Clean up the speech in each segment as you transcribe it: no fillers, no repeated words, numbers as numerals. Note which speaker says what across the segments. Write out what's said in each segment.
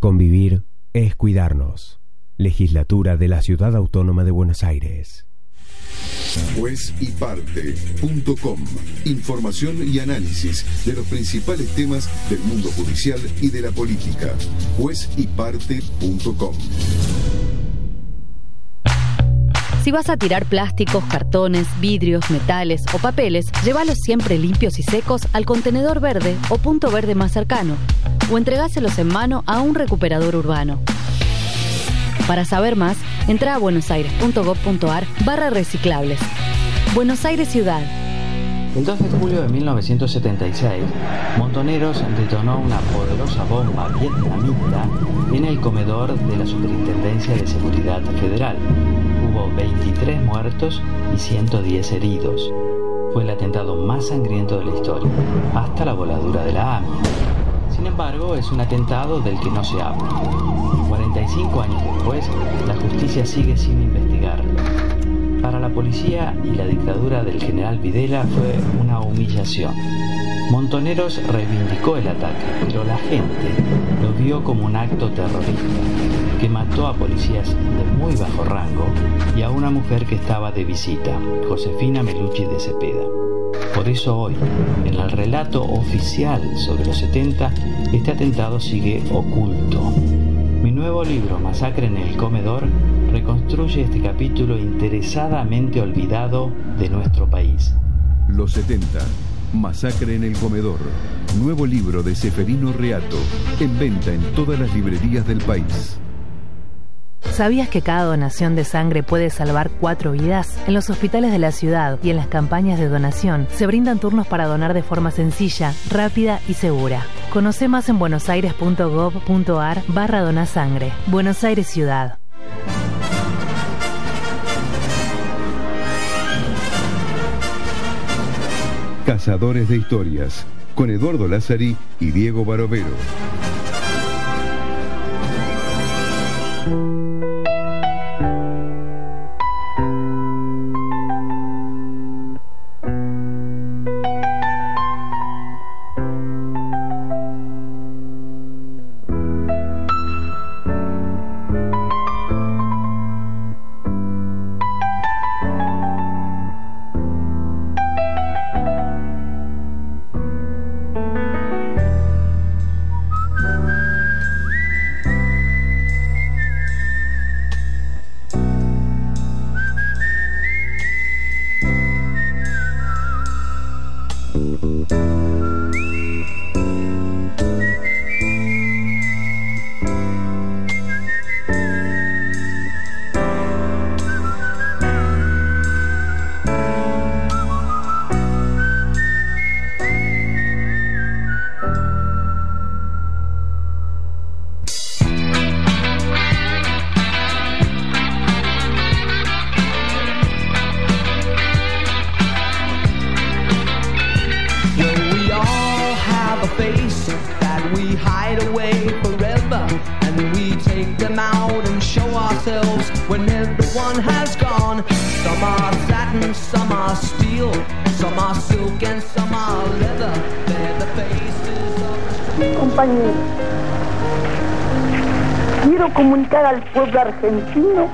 Speaker 1: Convivir es cuidarnos. Legislatura de la Ciudad Autónoma de Buenos Aires.
Speaker 2: Juezyparte.com. Información y análisis de los principales temas del mundo judicial y de la política. Juezyparte.com.
Speaker 3: Si vas a tirar plásticos, cartones, vidrios, metales o papeles, llévalos siempre limpios y secos al contenedor verde o punto verde más cercano, o entregáselos en mano a un recuperador urbano. Para saber más, entra a buenosaires.gov.ar/reciclables. Buenos Aires Ciudad.
Speaker 4: El 2 de julio de 1976, Montoneros detonó una poderosa bomba vietnamita en el comedor de la Superintendencia de Seguridad Federal. Hubo 23 muertos y 110 heridos. Fue el atentado más sangriento de la historia, hasta la voladura de la AMIA. Sin embargo, es un atentado del que no se habla. 45 años después, la justicia sigue sin investigarlo. Para la policía y la dictadura del general Videla fue una humillación. Montoneros reivindicó el ataque, pero la gente lo vio como un acto terrorista que mató a policías de muy bajo rango y a una mujer que estaba de visita, Josefina Melucci de Cepeda. Por eso hoy, en el relato oficial sobre los 70, este atentado sigue oculto. Mi nuevo libro, Masacre en el Comedor, reconstruye este capítulo interesadamente olvidado de nuestro país.
Speaker 2: Los 70. Masacre en el Comedor. Nuevo libro de Seferino Reato. En venta en todas las librerías del país.
Speaker 5: ¿Sabías que cada donación de sangre puede salvar 4 vidas? En los hospitales de la ciudad y en las campañas de donación se brindan turnos para donar de forma sencilla, rápida y segura. Conoce más en buenosaires.gov.ar/donasangre. Buenos Aires Ciudad.
Speaker 2: Cazadores de Historias, con Eduardo Lázari y Diego Barovero.
Speaker 6: Compañeros, quiero comunicar al pueblo argentino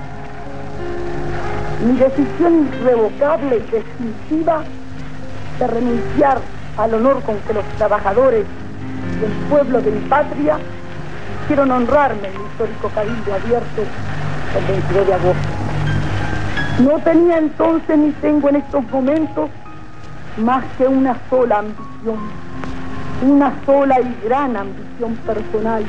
Speaker 6: mi decisión irrevocable y definitiva de renunciar al honor con que los trabajadores del pueblo de mi patria quisieron honrarme en el histórico cabildo abierto el 22 de agosto. No tenía entonces ni tengo en estos momentos más que una sola ambición, una sola y gran ambición personal.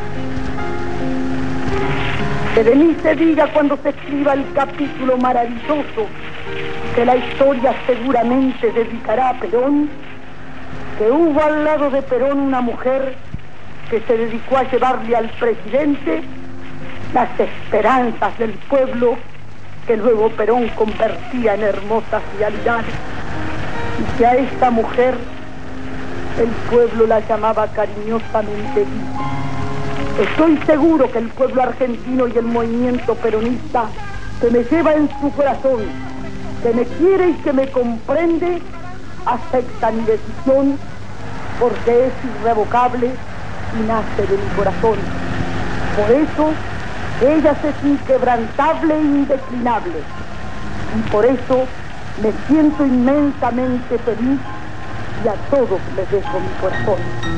Speaker 6: Que de mí se diga cuando se escriba el capítulo maravilloso que la historia seguramente dedicará a Perón, que hubo al lado de Perón una mujer que se dedicó a llevarle al presidente las esperanzas del pueblo que luego Perón convertía en hermosas realidades, y que a esta mujer el pueblo la llamaba cariñosamente Evita. Estoy seguro que el pueblo argentino y el movimiento peronista que me lleva en su corazón, que me quiere y que me comprende, acepta mi decisión porque es irrevocable y nace de mi corazón. Por eso, ella es inquebrantable e indeclinable. Y por eso me siento inmensamente feliz y a todos les dejo mi corazón.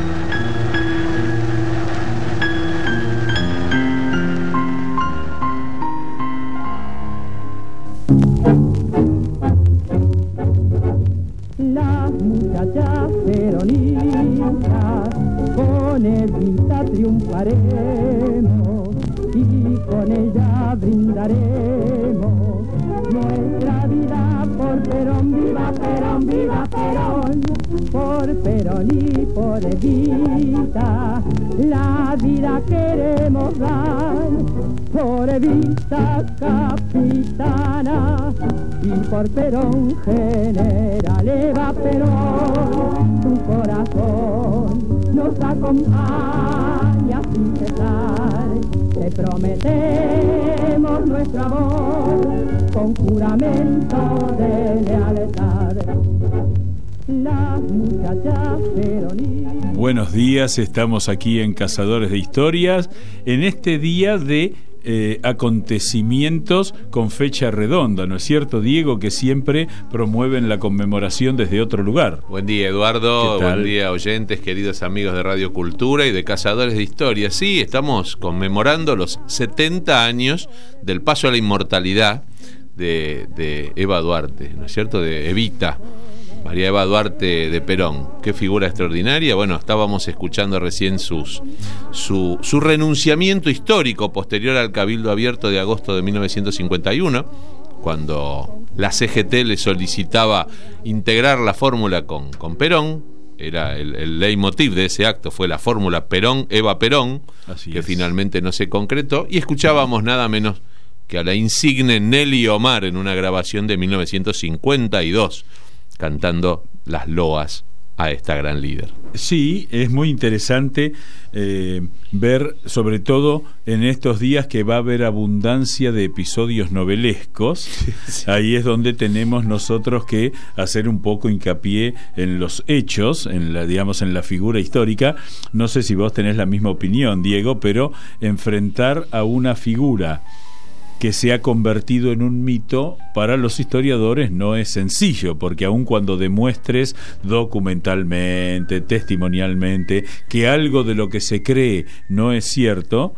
Speaker 7: Las muchachas peronistas, con Evita triunfaremos y con ella brindaremos nuestra vida por Perón, viva Perón, viva Perón, por Perón y por Evita, la vida queremos dar, por Evita capitana y por Perón general. Eva Perón, tu corazón nos acompaña sin cesar, te prometemos nuestro amor con juramento de lealtad. Las muchachas peronistas.
Speaker 8: Buenos días, estamos aquí en Cazadores de Historias, en este día de acontecimientos con fecha redonda, ¿no es cierto, Diego? Que siempre promueven la conmemoración desde otro lugar.
Speaker 9: Buen día, Eduardo. Buen día, oyentes, queridos amigos de Radio Cultura y de Cazadores de Historia. Sí, estamos conmemorando los 70 años del paso a la inmortalidad de Eva Duarte, ¿no es cierto? De Evita, María Eva Duarte de Perón. Qué figura extraordinaria. Bueno, estábamos escuchando recién su renunciamiento histórico posterior al Cabildo Abierto de agosto de 1951, cuando la CGT le solicitaba integrar la fórmula con Perón. Era el leitmotiv de ese acto, fue la fórmula Perón-Eva Perón, que finalmente no se concretó. Y escuchábamos nada menos que a la insigne Nelly Omar en una grabación de 1952, cantando las loas a esta gran líder.
Speaker 8: Sí, es muy interesante ver, sobre todo en estos días que va a haber abundancia de episodios novelescos. Sí. Ahí es donde tenemos nosotros que hacer un poco hincapié en los hechos, en la figura histórica. No sé si vos tenés la misma opinión, Diego, pero enfrentar a una figura que se ha convertido en un mito, para los historiadores no es sencillo, porque aun cuando demuestres documentalmente, testimonialmente, que algo de lo que se cree no es cierto,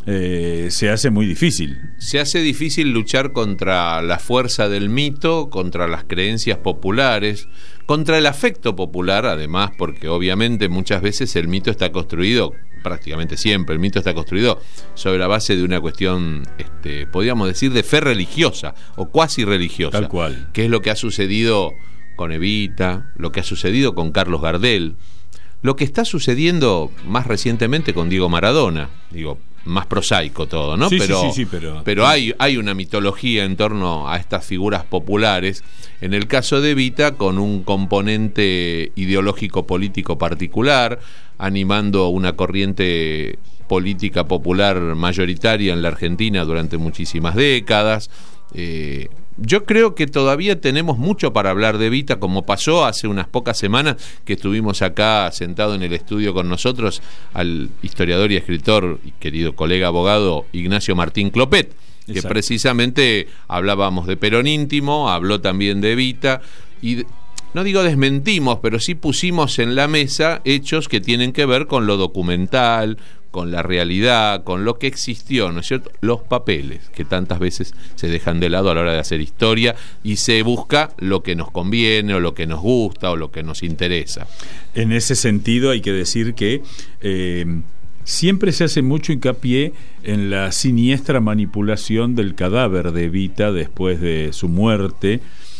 Speaker 8: se hace muy difícil.
Speaker 9: Se hace difícil luchar contra la fuerza del mito, contra las creencias populares, contra el afecto popular, además, porque obviamente muchas veces el mito está construido, prácticamente siempre, el mito está construido sobre la base de una cuestión, podríamos decir, de fe religiosa o cuasi religiosa.
Speaker 8: Tal cual.
Speaker 9: Que es lo que ha sucedido con Evita, lo que ha sucedido con Carlos Gardel, lo que está sucediendo más recientemente con Diego Maradona. Digo, más prosaico todo, ¿no?
Speaker 8: Sí,
Speaker 9: pero hay una mitología en torno a estas figuras populares. En el caso de Evita, con un componente ideológico político particular, animando una corriente política popular mayoritaria en la Argentina durante muchísimas décadas. Yo creo que todavía tenemos mucho para hablar de Evita, como pasó hace unas pocas semanas que estuvimos acá sentado en el estudio con nosotros al historiador y escritor y querido colega abogado Ignacio Martín Clopet, que
Speaker 8: Exacto.
Speaker 9: Precisamente hablábamos de Perón íntimo, habló también de Evita y no digo desmentimos, pero sí pusimos en la mesa hechos que tienen que ver con lo documental, con la realidad, con lo que existió, ¿no es cierto? Los papeles, que tantas veces se dejan de lado a la hora de hacer historia y se busca lo que nos conviene o lo que nos gusta o lo que nos interesa.
Speaker 8: En ese sentido hay que decir que siempre se hace mucho hincapié en la siniestra manipulación del cadáver de Evita después de su muerte,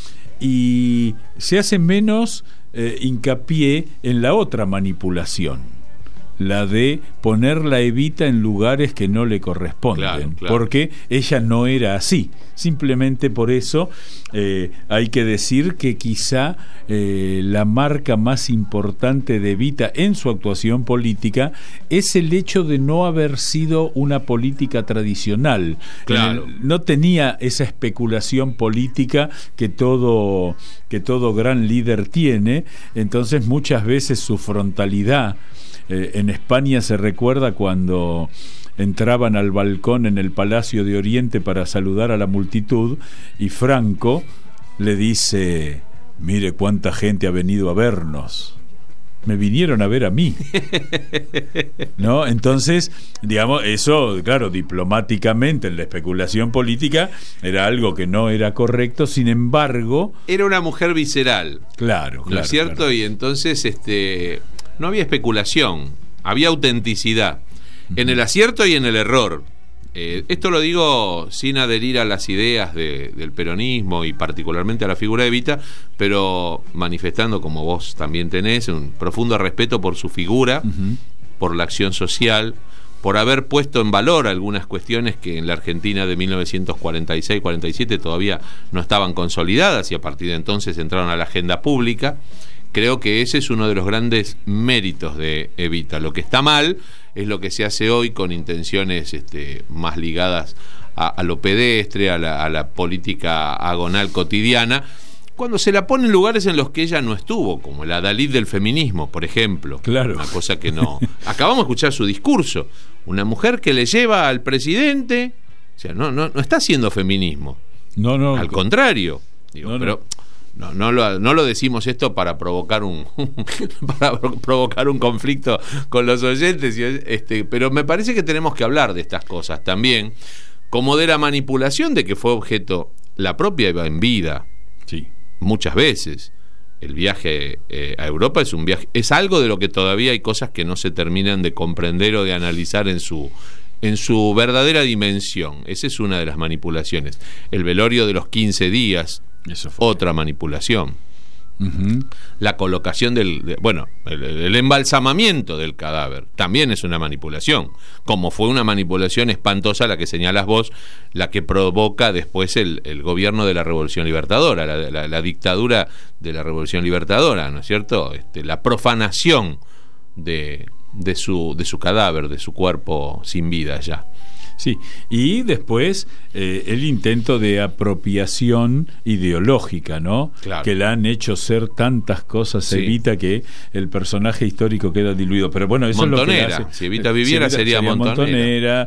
Speaker 8: y se hace menos hincapié en la otra manipulación, la de ponerla Evita en lugares que no le corresponden,
Speaker 9: claro.
Speaker 8: Porque ella no era así. Simplemente por eso hay que decir que quizá la marca más importante de Evita en su actuación política es el hecho de no haber sido una política tradicional.
Speaker 9: Claro.
Speaker 8: No tenía esa especulación política que todo gran líder tiene. Entonces muchas veces su frontalidad, en España se recuerda cuando entraban al balcón en el Palacio de Oriente para saludar a la multitud, y Franco le dice: mire cuánta gente ha venido a vernos. Me vinieron a ver a mí, ¿no? Entonces, digamos, eso, claro, diplomáticamente en la especulación política era algo que no era correcto. Sin embargo,
Speaker 9: era una mujer visceral,
Speaker 8: claro,
Speaker 9: ¿no es cierto? Claro. Y entonces no había especulación, había autenticidad en el acierto y en el error. Esto lo digo sin adherir a las ideas del peronismo y particularmente a la figura de Evita, pero manifestando, como vos también tenés, un profundo respeto por su figura, por la acción social, por haber puesto en valor algunas cuestiones que en la Argentina de 1946-47 todavía no estaban consolidadas y a partir de entonces entraron a la agenda pública. Creo que ese es uno de los grandes méritos de Evita. Lo que está mal es lo que se hace hoy con intenciones más ligadas a lo pedestre, a la política agonal cotidiana, cuando se la pone en lugares en los que ella no estuvo, como la Dalí del feminismo, por ejemplo.
Speaker 8: Claro.
Speaker 9: Una cosa que no... Acabamos de escuchar su discurso. Una mujer que le lleva al presidente... O sea, no está haciendo feminismo.
Speaker 8: No.
Speaker 9: Al contrario. Digo, pero... No lo decimos esto para provocar un conflicto con los oyentes, pero me parece que tenemos que hablar de estas cosas también, como de la manipulación de que fue objeto la propia Eva en vida.
Speaker 8: Sí.
Speaker 9: Muchas veces. El viaje a Europa es algo de lo que todavía hay cosas que no se terminan de comprender o de analizar en su verdadera dimensión. Esa es una de las manipulaciones. El velorio de los 15 días, eso fue otra manipulación. La colocación el embalsamamiento del cadáver también es una manipulación, como fue una manipulación espantosa la que señalas vos, la que provoca después el gobierno de la Revolución Libertadora, la dictadura de la Revolución Libertadora, ¿no es cierto? La profanación de su cadáver, de su cuerpo sin vida ya.
Speaker 8: Sí, y después el intento de apropiación ideológica, ¿no?
Speaker 9: Claro. Que
Speaker 8: le han hecho ser tantas cosas, sí. Evita, que el personaje histórico queda diluido. Pero bueno, eso
Speaker 9: Montonera.
Speaker 8: Es lo que hace.
Speaker 9: Si Evita viviera sería Montonera.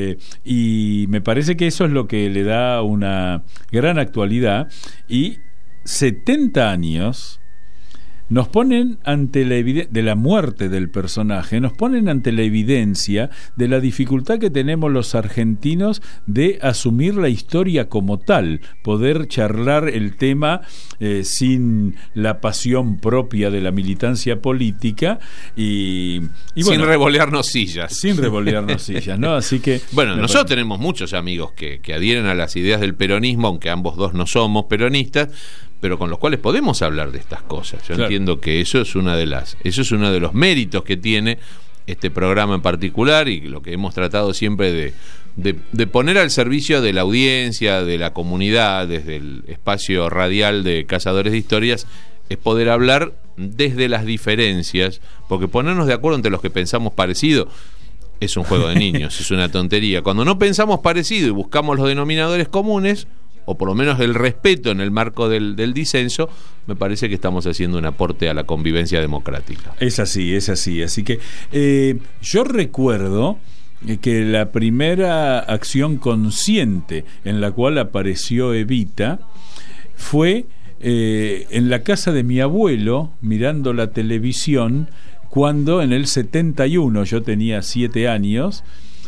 Speaker 8: Y me parece que eso es lo que le da una gran actualidad. Y 70 años nos ponen ante la evidencia de la muerte del personaje, nos ponen ante la evidencia de la dificultad que tenemos los argentinos de asumir la historia como tal, poder charlar el tema sin la pasión propia de la militancia política y
Speaker 9: sin revolearnos sillas.
Speaker 8: Sin revolearnos sillas, ¿no? Así que...
Speaker 9: Bueno, nosotros tenemos muchos amigos que adhieren a las ideas del peronismo, aunque ambos dos no somos peronistas, pero con los cuales podemos hablar de estas cosas. Yo entiendo que eso es uno de los méritos que tiene este programa en particular, y lo que hemos tratado siempre de poner al servicio de la audiencia, de la comunidad, desde el espacio radial de Cazadores de Historias, es poder hablar desde las diferencias, porque ponernos de acuerdo entre los que pensamos parecido es un juego de niños, es una tontería. Cuando no pensamos parecido y buscamos los denominadores comunes, o por lo menos el respeto en el marco del disenso, me parece que estamos haciendo un aporte a la convivencia democrática.
Speaker 8: Es así. Así que yo recuerdo que la primera acción consciente en la cual apareció Evita fue en la casa de mi abuelo, mirando la televisión, cuando en el 71, yo tenía 7 años,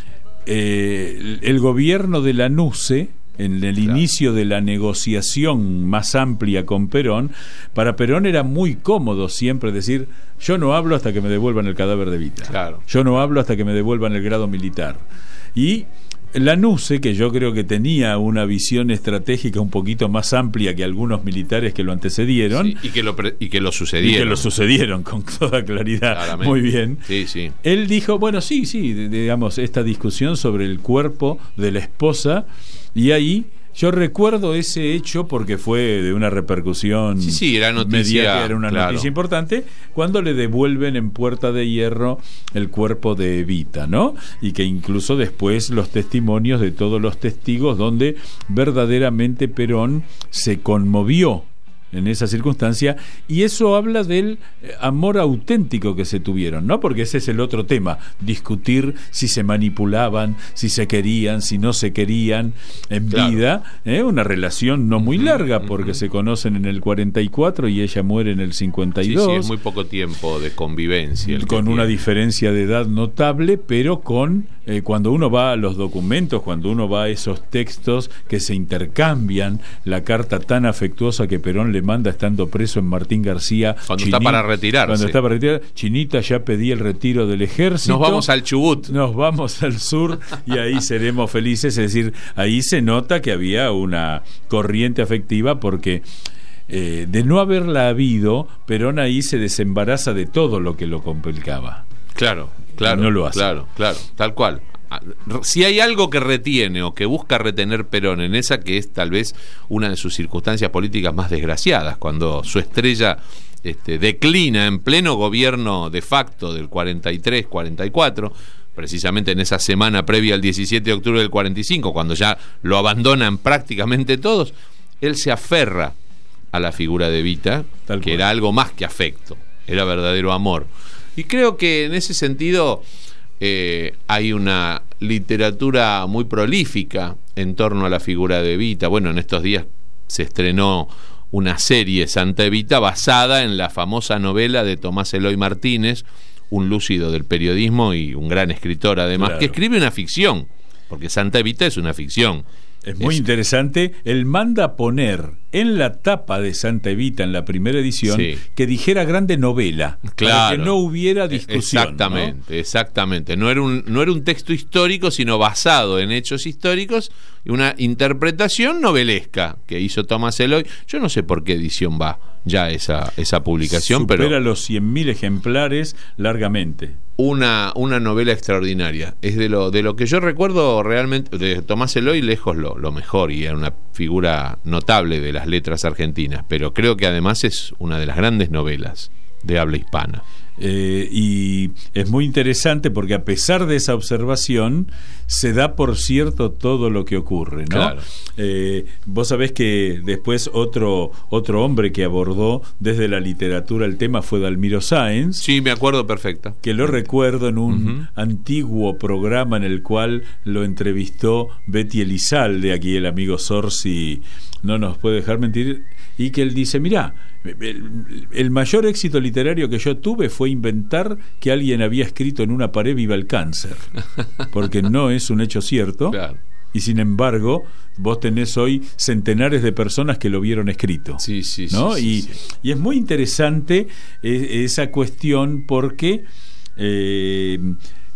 Speaker 8: el gobierno de Lanuse, en el inicio de la negociación más amplia con Perón, para Perón era muy cómodo siempre decir: yo no hablo hasta que me devuelvan el cadáver de Evita, yo no hablo hasta que me devuelvan el grado militar. Y Lanuse, que yo creo que tenía una visión estratégica un poquito más amplia que algunos militares que lo antecedieron,
Speaker 9: sí, y que lo sucedieron
Speaker 8: con toda claridad.
Speaker 9: Claramente.
Speaker 8: Muy bien.
Speaker 9: Sí.
Speaker 8: Él dijo, bueno, sí, digamos, esta discusión sobre el cuerpo de la esposa, y ahí yo recuerdo ese hecho porque fue de una repercusión
Speaker 9: era noticia,
Speaker 8: mediática, era una noticia importante, cuando le devuelven en Puerta de Hierro el cuerpo de Evita, ¿no? Y que incluso después los testimonios de todos los testigos, donde verdaderamente Perón se conmovió en esa circunstancia, y eso habla del amor auténtico que se tuvieron, ¿no? Porque ese es el otro tema, discutir si se manipulaban, si se querían, si no se querían en vida, una relación no muy larga, porque se conocen en el 44 y ella muere en el 52.
Speaker 9: Sí, es muy poco tiempo de convivencia.
Speaker 8: Con una diferencia de edad notable, pero con cuando uno va a los documentos, cuando uno va a esos textos que se intercambian, la carta tan afectuosa que Perón le manda estando preso en Martín García,
Speaker 9: cuando está para retirarse.
Speaker 8: Cuando está para retirar, Chinita, ya pedí el retiro del ejército.
Speaker 9: Nos vamos al Chubut.
Speaker 8: Nos vamos al sur y ahí seremos felices. Es decir, ahí se nota que había una corriente afectiva, porque de no haberla habido, Perón ahí se desembaraza de todo lo que lo complicaba.
Speaker 9: Claro,
Speaker 8: no lo hace.
Speaker 9: Claro, tal cual. Si hay algo que retiene o que busca retener Perón en esa, que es tal vez una de sus circunstancias políticas más desgraciadas, cuando su estrella declina en pleno gobierno de facto del 43-44, precisamente en esa semana previa al 17 de octubre del 45, cuando ya lo abandonan prácticamente todos, él se aferra a la figura de Evita, que era algo más que afecto, era verdadero amor. Y creo que en ese sentido hay una literatura muy prolífica en torno a la figura de Evita. Bueno, en estos días se estrenó una serie, Santa Evita, basada en la famosa novela de Tomás Eloy Martínez, un lúcido del periodismo y un gran escritor además, que escribe una ficción, porque Santa Evita es una ficción.
Speaker 8: Es muy interesante. Él manda a poner en la tapa de Santa Evita, en la primera edición, que dijera grande novela, para que no hubiera discusión.
Speaker 9: Exactamente. No era un texto histórico, sino basado en hechos históricos, y una interpretación novelesca que hizo Tomás Eloy. Yo no sé por qué edición va ya esa publicación,
Speaker 8: supera
Speaker 9: pero
Speaker 8: los 100.000 ejemplares largamente.
Speaker 9: Una novela extraordinaria. Es de lo que yo recuerdo realmente de Tomás Eloy, lejos lo mejor, y era una figura notable de las letras argentinas, pero creo que además es una de las grandes novelas de habla hispana.
Speaker 8: Y es muy interesante porque, a pesar de esa observación, se da por cierto todo lo que ocurre, ¿no?
Speaker 9: Claro.
Speaker 8: Vos sabés que después otro hombre que abordó desde la literatura el tema fue Dalmiro Sáenz.
Speaker 9: Sí, me acuerdo perfecto.
Speaker 8: Que lo recuerdo en un antiguo programa en el cual lo entrevistó Betty Elizalde, aquí el amigo Sorsi no nos puede dejar mentir, y que él dice: mirá, el mayor éxito literario que yo tuve fue inventar que alguien había escrito en una pared "viva el cáncer", porque no es un hecho cierto.
Speaker 9: Claro.
Speaker 8: Y sin embargo, vos tenés hoy centenares de personas que lo vieron escrito. ¿No? Y es muy interesante esa cuestión, porque en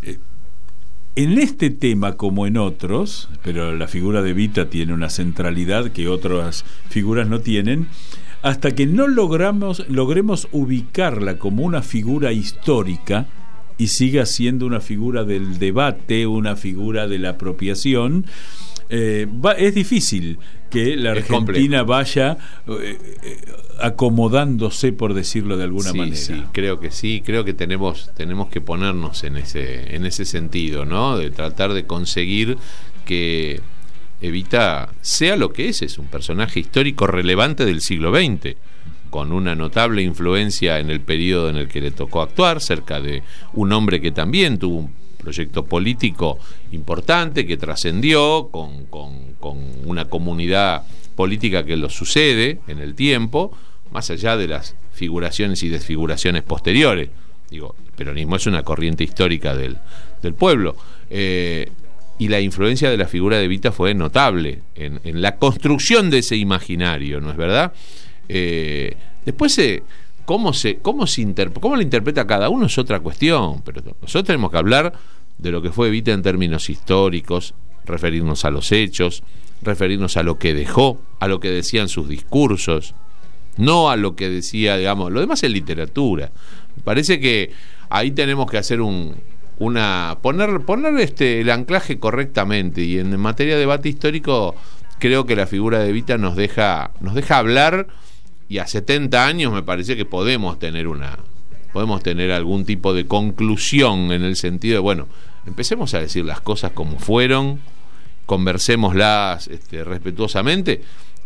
Speaker 8: este tema, como en otros, pero la figura de Evita tiene una centralidad que otras figuras no tienen, hasta que no logremos ubicarla como una figura histórica y siga siendo una figura del debate, una figura de la apropiación, es difícil que la Argentina vaya acomodándose, por decirlo de alguna manera.
Speaker 9: Creo que tenemos que ponernos en ese sentido, ¿no? De tratar de conseguir que Evita sea lo que es un personaje histórico relevante del siglo XX, con una notable influencia en el periodo en el que le tocó actuar, cerca de un hombre que también tuvo un proyecto político importante, que trascendió con una comunidad política que lo sucede en el tiempo, más allá de las figuraciones y desfiguraciones posteriores. Digo, el peronismo es una corriente histórica del pueblo, y la influencia de la figura de Evita fue notable en la construcción de ese imaginario, ¿no es verdad? Después cómo lo interpreta cada uno es otra cuestión, pero nosotros tenemos que hablar de lo que fue Evita en términos históricos, referirnos a los hechos, referirnos a lo que dejó, a lo que decían sus discursos, no a lo que decía, digamos, lo demás es literatura. Me parece que ahí tenemos que hacer poner el anclaje correctamente, y en materia de debate histórico creo que la figura de Evita nos deja hablar, y a 70 años me parece que podemos tener algún tipo de conclusión, en el sentido de, bueno, empecemos a decir las cosas como fueron, conversémoslas respetuosamente,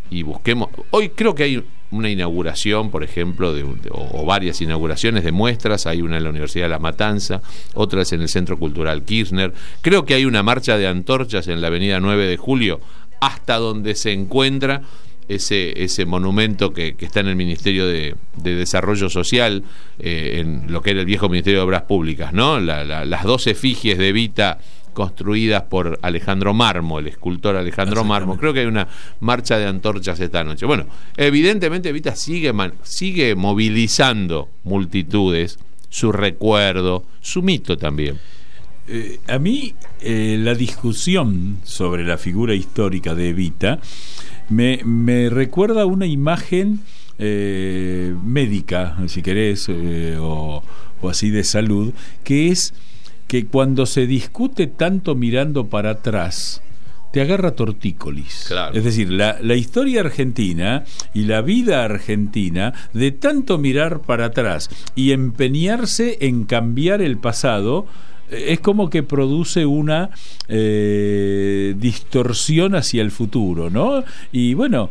Speaker 9: y busquemos. Hoy creo que hay una inauguración, por ejemplo, o varias inauguraciones de muestras. Hay una en la Universidad de La Matanza, otras en el Centro Cultural Kirchner. Creo que hay una marcha de antorchas en la avenida 9 de Julio, hasta donde se encuentra ese monumento que está en el Ministerio de Desarrollo Social, en lo que era el viejo Ministerio de Obras Públicas, ¿no? Las 12 efigies de Evita construidas por Alejandro Marmo, el escultor Alejandro Marmo. Creo que hay una marcha de antorchas esta noche. Bueno, evidentemente Evita sigue movilizando multitudes, su recuerdo, su mito también.
Speaker 8: A mí la discusión sobre la figura histórica de Evita me recuerda una imagen médica, si querés, o así de salud, que es que cuando se discute tanto mirando para atrás, te agarra tortícolis.
Speaker 9: Claro.
Speaker 8: Es decir, la historia argentina y la vida argentina, de tanto mirar para atrás y empeñarse en cambiar el pasado, es como que produce una distorsión hacia el futuro, ¿no? Y bueno,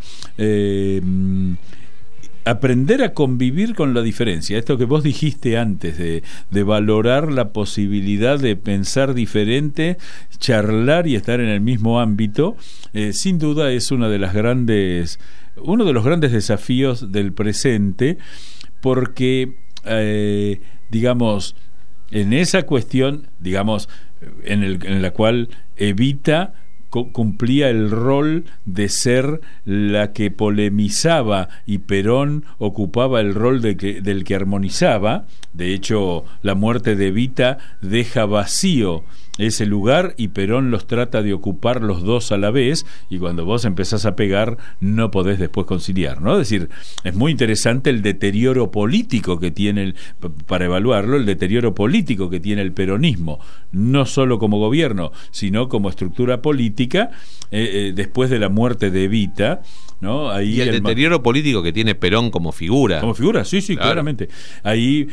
Speaker 8: aprender a convivir con la diferencia, esto que vos dijiste antes de valorar la posibilidad de pensar diferente, charlar y estar en el mismo ámbito, sin duda es uno de los grandes desafíos del presente, porque digamos, en esa cuestión, digamos, en la cual Evita cumplía el rol de ser la que polemizaba y Perón ocupaba el rol del que armonizaba. De hecho, la muerte de Evita deja vacío ese lugar y Perón los trata de ocupar los dos a la vez, y cuando vos empezás a pegar no podés después conciliar, ¿no? Es decir, es muy interesante el deterioro político que tiene, para evaluarlo, el deterioro político que tiene el peronismo, no solo como gobierno, sino como estructura política, después de la muerte de Evita, ¿no? Ahí
Speaker 9: y el deterioro político que tiene Perón como figura.
Speaker 8: Como figura, sí, claro. Claramente. Ahí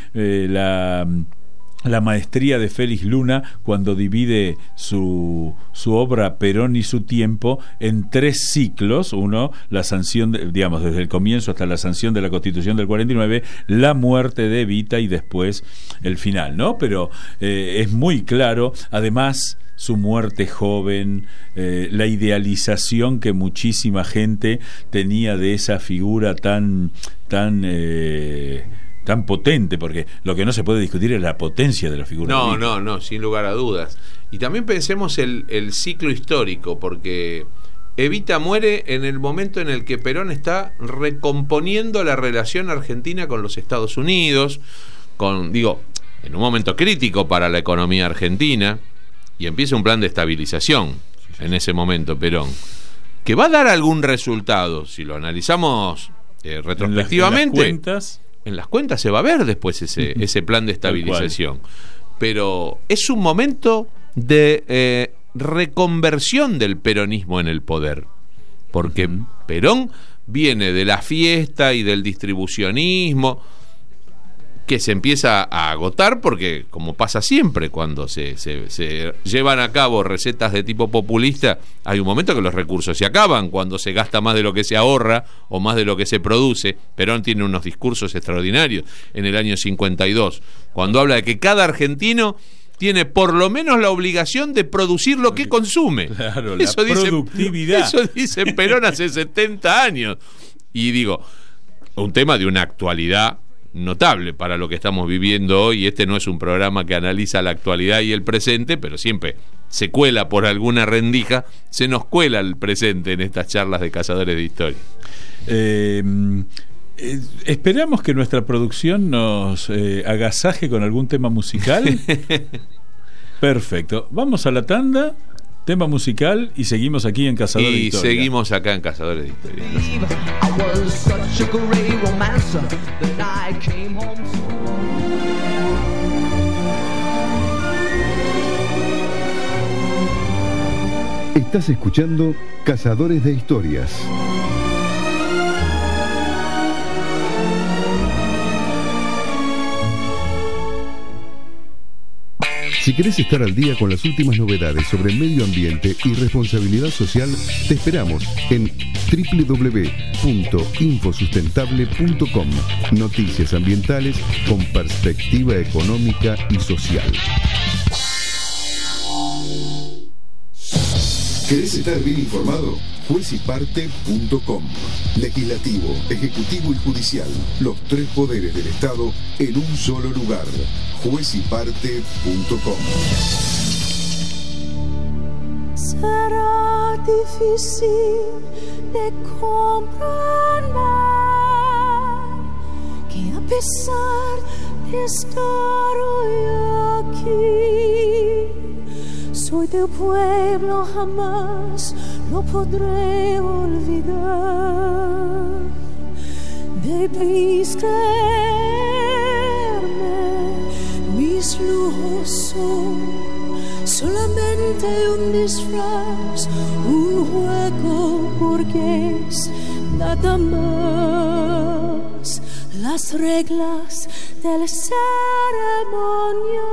Speaker 8: la maestría de Félix Luna, cuando divide su obra Perón y su tiempo en 3 ciclos: uno, la sanción, digamos, desde el comienzo hasta la sanción de la Constitución del 49, la muerte de Evita y después el final, ¿no? Pero es muy claro, además, su muerte joven, la idealización que muchísima gente tenía de esa figura tan potente, porque lo que no se puede discutir es la potencia de la figura.
Speaker 9: No, sin lugar a dudas. Y también pensemos el ciclo histórico, porque Evita muere en el momento en el que Perón está recomponiendo la relación argentina con los Estados Unidos, en un momento crítico para la economía argentina, y empieza un plan de estabilización en ese momento Perón, que va a dar algún resultado, si lo analizamos retrospectivamente. En las cuentas se va a ver después ese plan de estabilización. Pero es un momento de reconversión del peronismo en el poder, porque Perón viene de la fiesta y del distribucionismo, que se empieza a agotar, porque, como pasa siempre cuando se llevan a cabo recetas de tipo populista, hay un momento que los recursos se acaban, cuando se gasta más de lo que se ahorra o más de lo que se produce. Perón tiene unos discursos extraordinarios en el año 52, cuando habla de que cada argentino tiene por lo menos la obligación de producir lo que consume.
Speaker 8: Claro, eso la productividad.
Speaker 9: Eso dice Perón hace 70 años. Y digo, un tema de una actualidad notable para lo que estamos viviendo hoy. Este no es un programa que analiza la actualidad y el presente, pero siempre se cuela por alguna rendija, se nos cuela el presente en estas charlas de Cazadores de Historia.
Speaker 8: Esperamos que nuestra producción nos agasaje con algún tema musical. Perfecto, vamos a la tanda, tema musical, y seguimos aquí en Cazadores de Historia.
Speaker 9: Y seguimos acá en Cazadores de Historia.
Speaker 2: Estás escuchando Cazadores de Historias. Si querés estar al día con las últimas novedades sobre medio ambiente y responsabilidad social, te esperamos en www.infosustentable.com. Noticias ambientales con perspectiva económica y social. ¿Querés estar bien informado? Juezyparte.com. Legislativo, Ejecutivo y Judicial. Los 3 poderes del Estado en un solo lugar. Juezyparte.com.
Speaker 7: Será difícil de comprender que a pesar de estar hoy aquí, soy del pueblo, jamás lo podré olvidar. Debéis creerme, mis lujos son solamente un disfraz, un juego burgués, nada más. Las reglas de la ceremonia.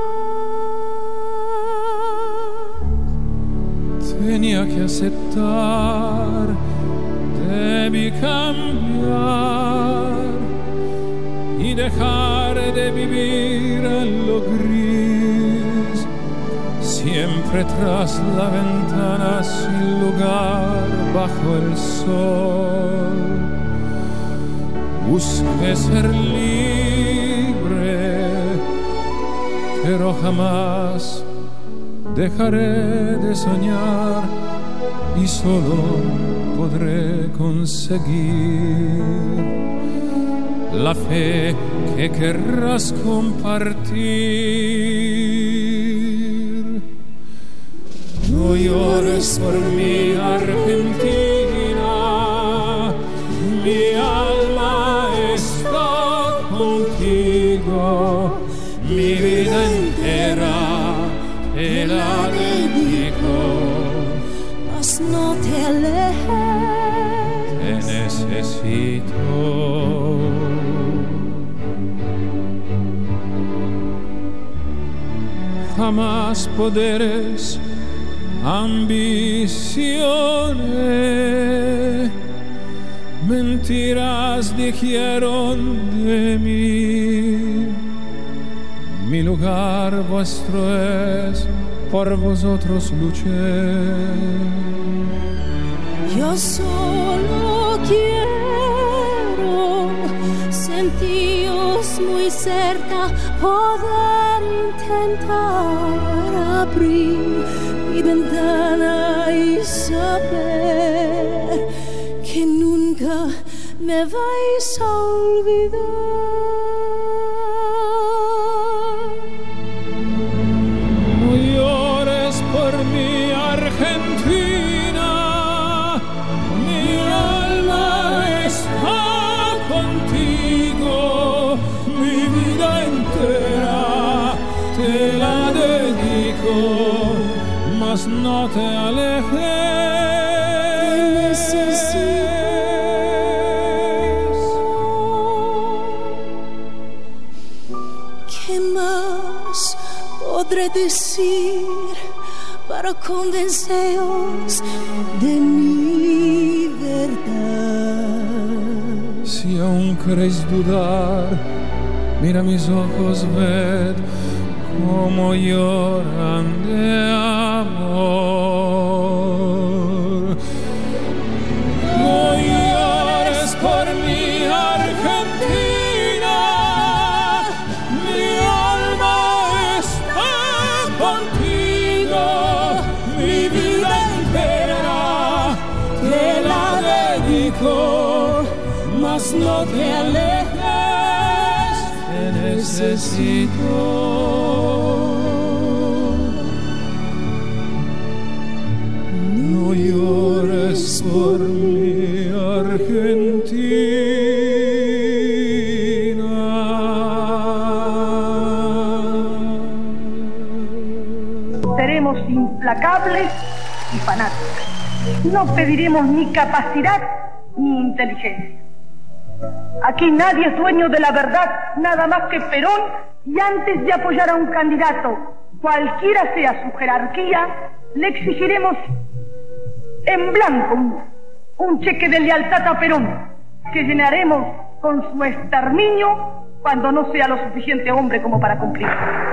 Speaker 10: Tenía que aceptar, debí cambiar y dejar de vivir en lo gris, siempre tras la ventana sin lugar bajo el sol. Busqué ser libre, pero jamás dejaré de soñar y solo podré conseguir la fe que querrás compartir. No llores por mi Argentina, mi alma está contigo, mi vida entera te la dedico,
Speaker 7: mas no te alejes,
Speaker 10: te necesito. Jamás poderes, ambiciones, mentiras dijeron de mí. Mi lugar vuestro es, por vosotros luché.
Speaker 7: Yo solo quiero sentiros muy cerca, poder intentar abrir mi ventana y saber que nunca me vais a olvidar.
Speaker 10: Por mi Argentina, mi alma está contigo, mi vida entera te la dedico, mas no te alejes.
Speaker 7: ¿Qué más podré decir para convenceros de mi verdad?
Speaker 10: Si aún queréis dudar, mira mis ojos, ved cómo lloran de amor. No llores por mi Argentina, mi alma está contigo, mi vida entera te la dedico, mas no te alejes, te necesito. No llores por mi Argentina.
Speaker 6: Seremos implacables y fanáticos. No pediremos ni capacidad ni inteligencia. Aquí nadie es dueño de la verdad, nada más que Perón, y antes de apoyar a un candidato cualquiera sea su jerarquía, le exigiremos en blanco un cheque de lealtad a Perón, que llenaremos con su exterminio cuando no sea lo suficiente hombre como para cumplir.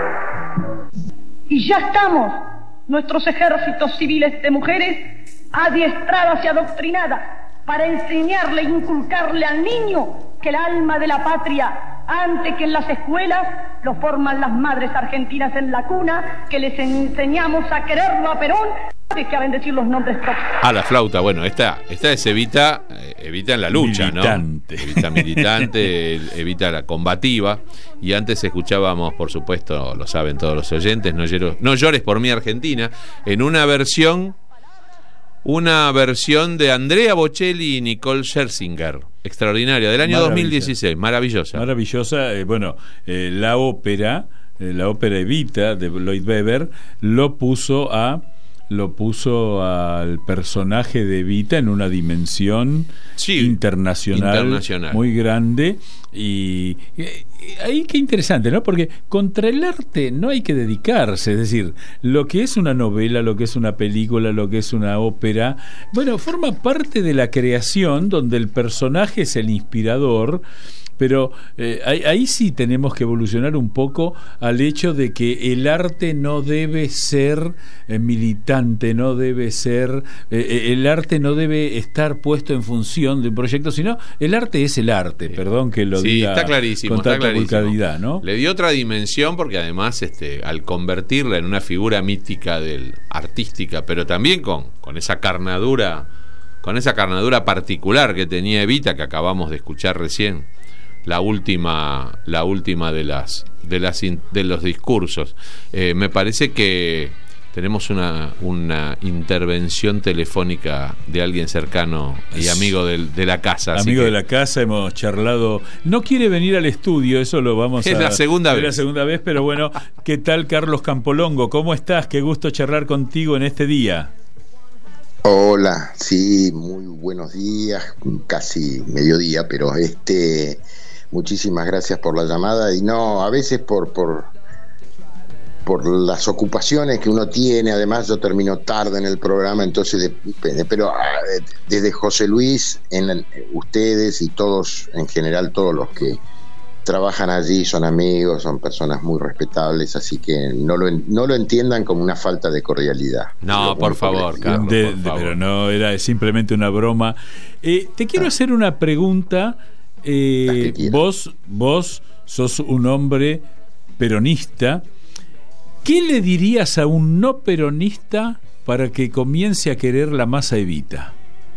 Speaker 6: Y ya estamos, nuestros ejércitos civiles de mujeres, adiestradas y adoctrinadas, para enseñarle e inculcarle al niño que el alma de la patria, antes que en las escuelas, lo forman las madres argentinas en la cuna, que les enseñamos a quererlo a Perón, antes que a bendecir los nombres propios.
Speaker 9: La flauta, bueno, esta es Evita en la lucha,
Speaker 8: militante.
Speaker 9: ¿no? Evita militante, Evita la combativa. Y antes escuchábamos, por supuesto, lo saben todos los oyentes, No llores por mí, Argentina, en una versión de Andrea Bocelli y Nicole Scherzinger, extraordinaria, del año 2016, maravillosa. La ópera Evita de Lloyd Webber lo puso al personaje de Evita en una dimensión internacional muy grande. Y ahí qué interesante, ¿no? Porque contra el arte no hay que dedicarse, es decir, lo que es una novela, lo que es una película, lo que es una ópera, forma parte de la creación donde el personaje es el inspirador. Pero ahí sí tenemos que evolucionar un poco al hecho de que el arte no debe ser militante, no debe ser el arte no debe estar puesto en función de un proyecto, sino el arte es el arte, perdón que lo diga está clarísimo,
Speaker 8: con tanta vulgaridad, ¿no?
Speaker 9: Le dio otra dimensión porque además al convertirla en una figura mítica artística, pero también con esa carnadura particular que tenía Evita, que acabamos de escuchar recién, la última de los discursos. Me parece que tenemos una intervención telefónica de alguien cercano y amigo de la casa.
Speaker 8: Amigo de la casa, hemos charlado. No quiere venir al estudio, eso lo vamos a...
Speaker 9: Es la segunda
Speaker 8: vez, pero bueno, ¿qué tal, Carlos Campolongo? ¿Cómo estás? Qué gusto charlar contigo en este día.
Speaker 11: Hola, sí, muy buenos días, casi mediodía, pero muchísimas gracias por la llamada. Y no, a veces por las ocupaciones que uno tiene, además yo termino tarde en el programa, entonces depende, pero desde José Luis, ustedes y todos, en general todos los que trabajan allí son amigos, son personas muy respetables, así que no lo entiendan como una falta de cordialidad.
Speaker 9: No, por favor, Carlos, por favor.
Speaker 8: Pero no, era simplemente una broma. Te quiero hacer una pregunta. Vos sos un hombre peronista. ¿Qué le dirías a un no peronista para que comience a querer la masa Evita?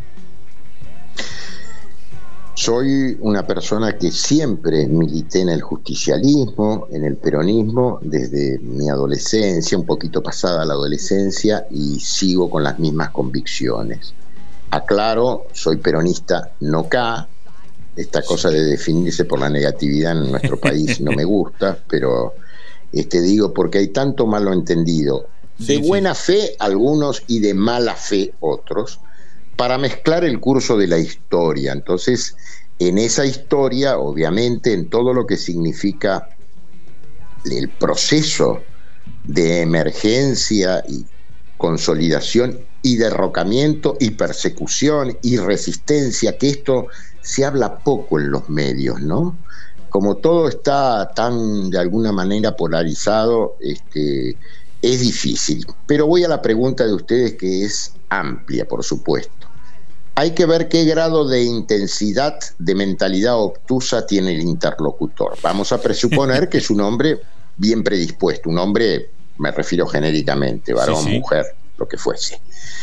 Speaker 11: Soy una persona que siempre milité en el justicialismo, en el peronismo, desde mi adolescencia, un poquito pasada la adolescencia, y sigo con las mismas convicciones. Aclaro, soy peronista no K. Esta cosa de definirse por la negatividad en nuestro país no me gusta, pero digo porque hay tanto malo entendido, de buena fe algunos y de mala fe otros, para mezclar el curso de la historia. Entonces, en esa historia, obviamente, en todo lo que significa el proceso de emergencia y consolidación y derrocamiento y persecución y resistencia, que esto se habla poco en los medios, ¿no? Como todo está tan de alguna manera polarizado, es difícil. Pero voy a la pregunta de ustedes, que es amplia, por supuesto. Hay que ver qué grado de intensidad, de mentalidad obtusa tiene el interlocutor. Vamos a presuponer que es un hombre bien predispuesto, un hombre, me refiero genéricamente, varón, mujer, lo que fuese.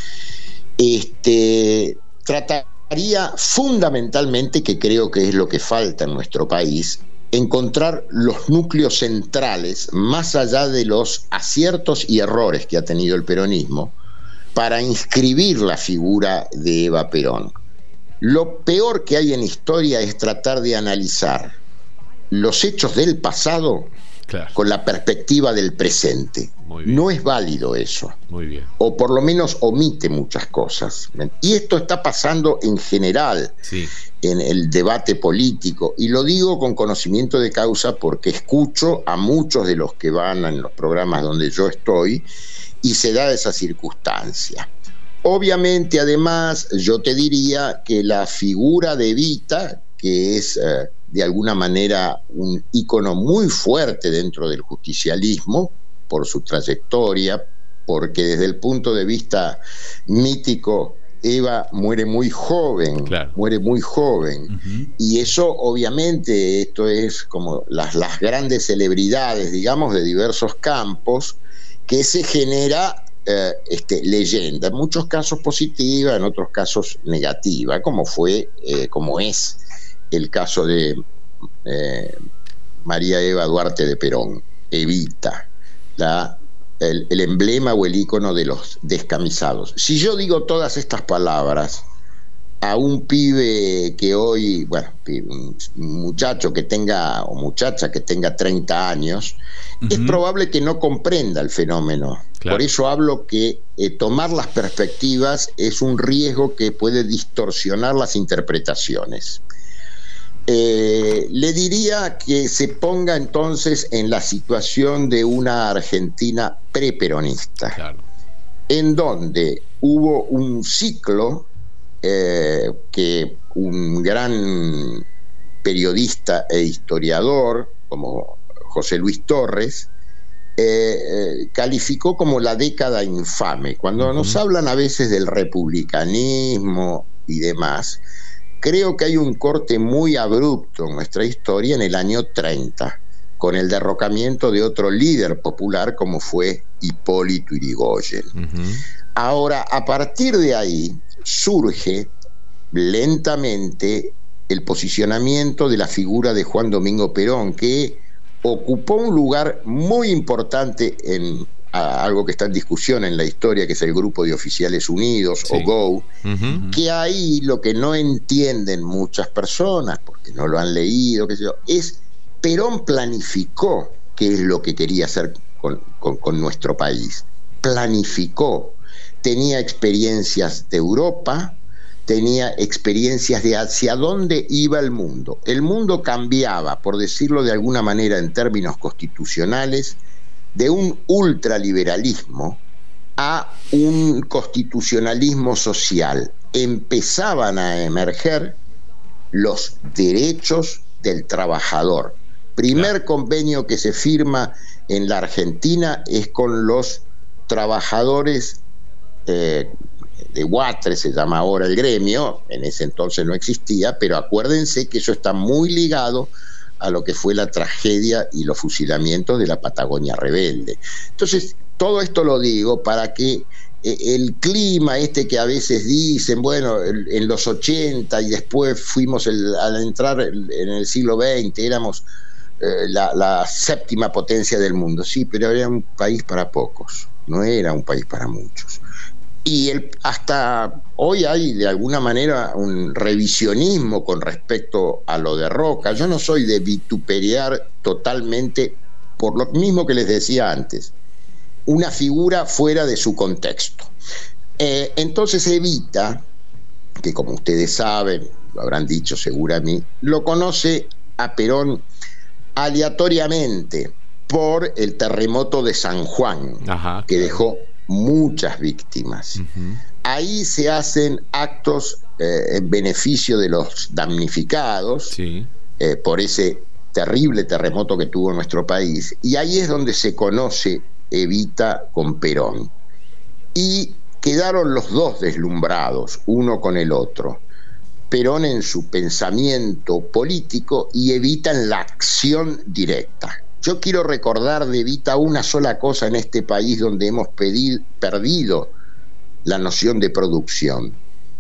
Speaker 11: Trataría fundamentalmente, que creo que es lo que falta en nuestro país, encontrar los núcleos centrales, más allá de los aciertos y errores que ha tenido el peronismo, para inscribir la figura de Eva Perón. Lo peor que hay en historia es tratar de analizar los hechos del pasado con la perspectiva del presente. No es válido eso.
Speaker 9: Muy bien.
Speaker 11: O por lo menos omite muchas cosas. Y esto está pasando en general en el debate político. Y lo digo con conocimiento de causa porque escucho a muchos de los que van en los programas donde yo estoy y se da esa circunstancia. Obviamente, además, yo te diría que la figura de Evita, que es de alguna manera un ícono muy fuerte dentro del justicialismo, por su trayectoria, porque desde el punto de vista mítico, Eva muere muy joven, y eso obviamente, esto es como las grandes celebridades, digamos, de diversos campos, que se genera leyenda, en muchos casos positiva, en otros casos negativa, como es el caso de María Eva Duarte de Perón, Evita, el emblema o el ícono de los descamisados. Si yo digo todas estas palabras a un pibe que hoy, un muchacho que tenga, o muchacha que tenga 30 años, es probable que no comprenda el fenómeno. Por eso hablo que tomar las perspectivas es un riesgo que puede distorsionar las interpretaciones. Le diría que se ponga entonces en la situación de una Argentina preperonista, en donde hubo un ciclo que un gran periodista e historiador como José Luis Torres calificó como la década infame. Cuando nos hablan a veces del republicanismo y demás, creo que hay un corte muy abrupto en nuestra historia en el año 30, con el derrocamiento de otro líder popular como fue Hipólito Yrigoyen. Ahora, a partir de ahí, surge lentamente el posicionamiento de la figura de Juan Domingo Perón, que ocupó un lugar muy importante en algo que está en discusión en la historia, que es el Grupo de Oficiales Unidos, o GO, que ahí lo que no entienden muchas personas, porque no lo han leído, es Perón planificó qué es lo que quería hacer con nuestro país. Planificó. Tenía experiencias de Europa, tenía experiencias de hacia dónde iba el mundo. El mundo cambiaba, por decirlo de alguna manera en términos constitucionales, de un ultraliberalismo a un constitucionalismo social. Empezaban a emerger los derechos del trabajador. Primer convenio que se firma en la Argentina es con los trabajadores de Huatre, se llama ahora el gremio, en ese entonces no existía, pero acuérdense que eso está muy ligado a lo que fue la tragedia y los fusilamientos de la Patagonia Rebelde. Entonces, todo esto lo digo para que el clima que a veces dicen, bueno, en los 80 y después fuimos al entrar en el siglo XX, éramos la séptima potencia del mundo. Sí, pero era un país para pocos, no era un país para muchos. Y hasta hoy hay de alguna manera un revisionismo con respecto a lo de Roca. Yo no soy de vituperiar totalmente, por lo mismo que les decía antes, una figura fuera de su contexto. Entonces Evita, que como ustedes saben, lo habrán dicho seguramente, lo conoce a Perón aleatoriamente por el terremoto de San Juan, que dejó muchas víctimas. Ahí se hacen actos en beneficio de los damnificados por ese terrible terremoto que tuvo nuestro país, y ahí es donde se conoce Evita con Perón, y quedaron los dos deslumbrados uno con el otro, Perón en su pensamiento político y Evita en la acción directa. Yo quiero recordar de Evita una sola cosa en este país donde hemos perdido la noción de producción.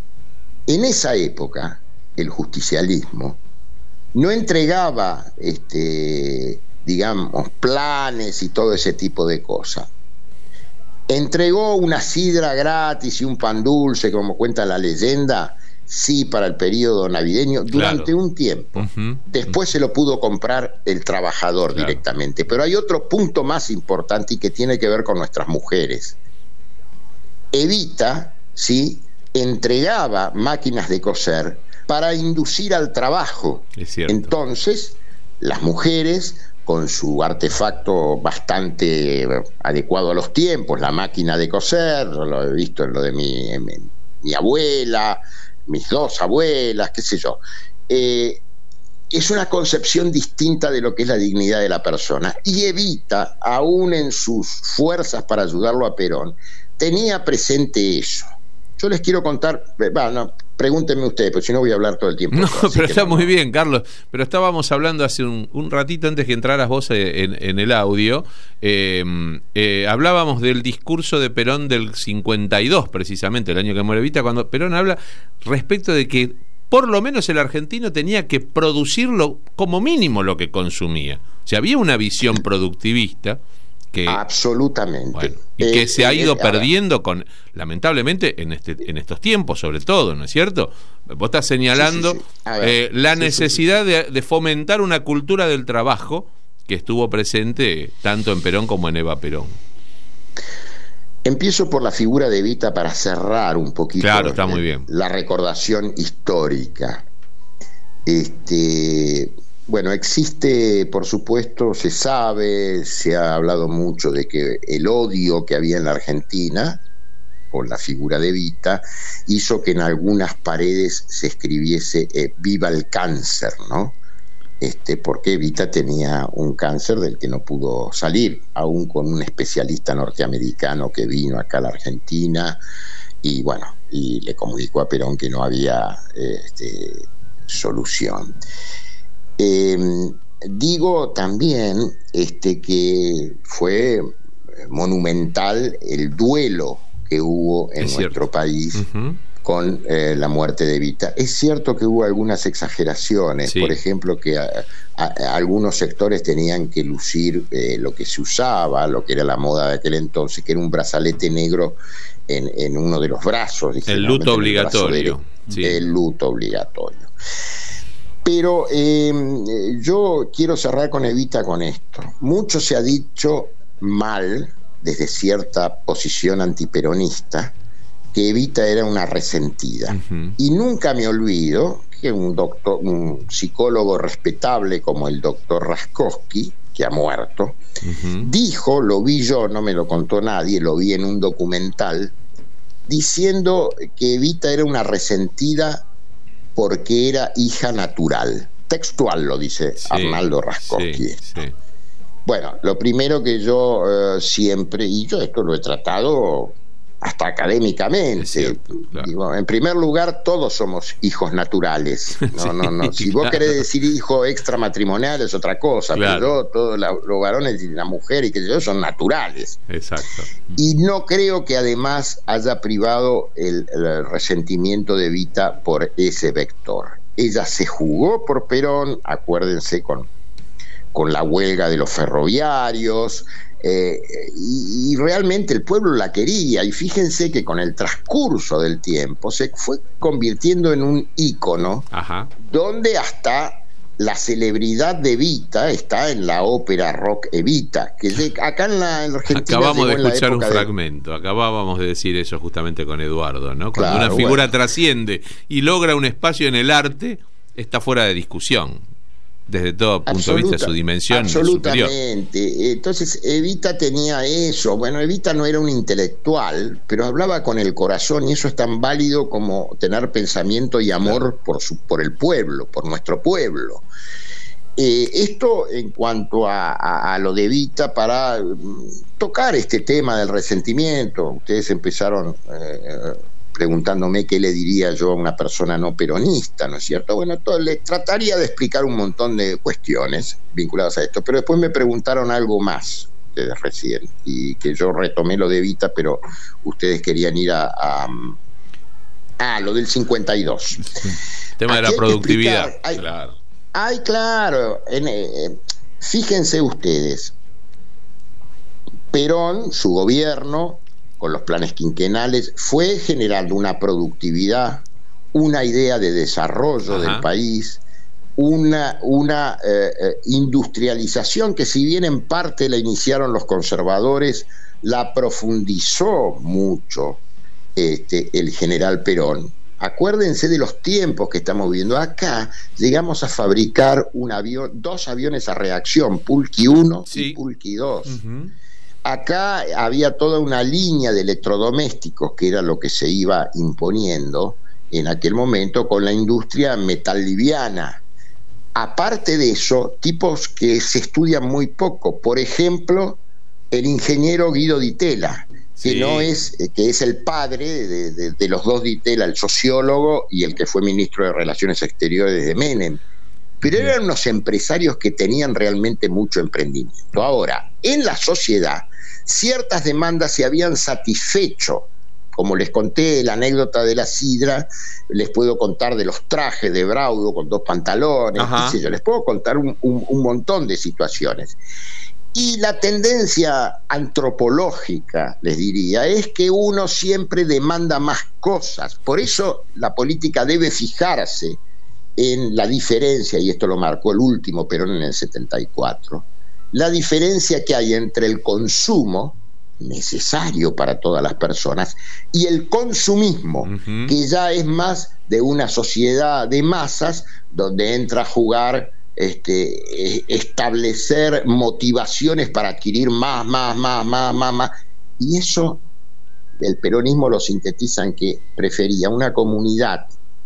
Speaker 11: En esa época, el justicialismo no entregaba, digamos, planes y todo ese tipo de cosas. ¿Entregó una sidra gratis y un pan dulce, como cuenta la leyenda? Sí, para el periodo navideño, durante un tiempo. Después se lo pudo comprar el trabajador directamente. Pero hay otro punto más importante y que tiene que ver con nuestras mujeres. Evita, ¿sí?, entregaba máquinas de coser para inducir al trabajo.
Speaker 9: Es cierto.
Speaker 11: Entonces, las mujeres, con su artefacto bastante adecuado a los tiempos, la máquina de coser, lo he visto en lo de mi abuela, mis dos abuelas, qué sé yo, es una concepción distinta de lo que es la dignidad de la persona. Y Evita, aún en sus fuerzas para ayudarlo a Perón, tenía presente eso. Yo les quiero contar, pregúntenme ustedes, porque si no voy a hablar todo el tiempo.
Speaker 9: No, pero está muy bien, Carlos. Pero estábamos hablando hace un ratito antes que entraras vos en el audio. Hablábamos del discurso de Perón del 52, precisamente, el año que muere Evita, cuando Perón habla respecto de que por lo menos el argentino tenía que producirlo como mínimo lo que consumía. O sea, había una visión productivista que,
Speaker 11: absolutamente,
Speaker 9: bueno, y que se ha ido perdiendo lamentablemente en estos tiempos, sobre todo, ¿no es cierto? Vos estás señalando la necesidad de fomentar una cultura del trabajo que estuvo presente tanto en Perón como en Eva Perón.
Speaker 11: Empiezo por la figura de Evita para cerrar un poquito
Speaker 9: está muy bien.
Speaker 11: La recordación histórica. Bueno, existe, por supuesto, se sabe, se ha hablado mucho de que el odio que había en la Argentina por la figura de Evita hizo que en algunas paredes se escribiese "Viva el cáncer", ¿no? Porque Evita tenía un cáncer del que no pudo salir, aún con un especialista norteamericano que vino acá a la Argentina y bueno, y le comunicó a Perón que no había solución. Digo también que fue monumental el duelo que hubo en nuestro país con la muerte de Evita. Es cierto que hubo algunas exageraciones, por ejemplo, que algunos sectores tenían que lucir lo que se usaba, lo que era la moda de aquel entonces, que era un brazalete negro en uno de los brazos.
Speaker 9: El luto obligatorio.
Speaker 11: El luto obligatorio. Pero yo quiero cerrar con Evita con esto. Mucho se ha dicho mal, desde cierta posición antiperonista, que Evita era una resentida. Y nunca me olvido que un psicólogo respetable como el doctor Raskowski, que ha muerto, dijo, lo vi yo, no me lo contó nadie, lo vi en un documental, diciendo que Evita era una resentida porque era hija natural. Textual lo dice Arnaldo Raskowski. Bueno, lo primero que yo siempre, y yo esto lo he tratado hasta académicamente, digo, en primer lugar, todos somos hijos naturales. No. Si vos querés decir hijo extramatrimonial es otra cosa, pero todos los varones y la mujer y que yo son naturales.
Speaker 9: Exacto.
Speaker 11: Y no creo que además haya privado el resentimiento de Evita por ese vector. Ella se jugó por Perón, acuérdense con la huelga de los ferroviarios, y realmente el pueblo la quería, y fíjense que con el transcurso del tiempo se fue convirtiendo en un ícono, donde hasta la celebridad de Evita está en la ópera rock Evita, que acá en la Argentina
Speaker 9: acabamos de escuchar un fragmento, acabábamos de decir eso justamente con Eduardo, ¿no? Cuando una figura trasciende y logra un espacio en el arte, está fuera de discusión desde todo punto de vista, su dimensión superior.
Speaker 11: Entonces Evita tenía eso. Bueno, Evita no era un intelectual, pero hablaba con el corazón, y eso es tan válido como tener pensamiento y amor por el pueblo, por nuestro pueblo. Esto en cuanto a lo de Evita, para tocar este tema del resentimiento. Ustedes empezaron preguntándome qué le diría yo a una persona no peronista, ¿no es cierto? Bueno, le trataría de explicar un montón de cuestiones vinculadas a esto, pero después me preguntaron algo más ustedes recién, y que yo retomé lo de Evita, pero ustedes querían ir a lo del 52.
Speaker 9: Tema de la productividad.
Speaker 11: Claro. Fíjense ustedes, Perón, su gobierno, con los planes quinquenales, fue generando una productividad, una idea de desarrollo del país, una industrialización que, si bien en parte la iniciaron los conservadores, la profundizó mucho el general Perón. Acuérdense de los tiempos que estamos viviendo. Acá llegamos a fabricar dos aviones a reacción, Pulqui 1 y Pulqui 2. Acá había toda una línea de electrodomésticos, que era lo que se iba imponiendo en aquel momento con la industria metal liviana. Aparte de eso, tipos que se estudian muy poco. Por ejemplo, el ingeniero Guido Di Tella, que es el padre de los dos Di Tella, el sociólogo y el que fue ministro de Relaciones Exteriores de Menem. Pero eran unos empresarios que tenían realmente mucho emprendimiento. Ahora, en la sociedad, ciertas demandas se habían satisfecho. Como les conté la anécdota de la sidra, les puedo contar de los trajes de Braudo con 2 pantalones, qué sé yo, les puedo contar un montón de situaciones. Y la tendencia antropológica, les diría, es que uno siempre demanda más cosas. Por eso la política debe fijarse en la diferencia, y esto lo marcó el último Perón en el 74, la diferencia que hay entre el consumo necesario para todas las personas y el consumismo, que ya es más de una sociedad de masas donde entra a jugar establecer motivaciones para adquirir más, y eso el peronismo lo sintetiza en que prefería una comunidad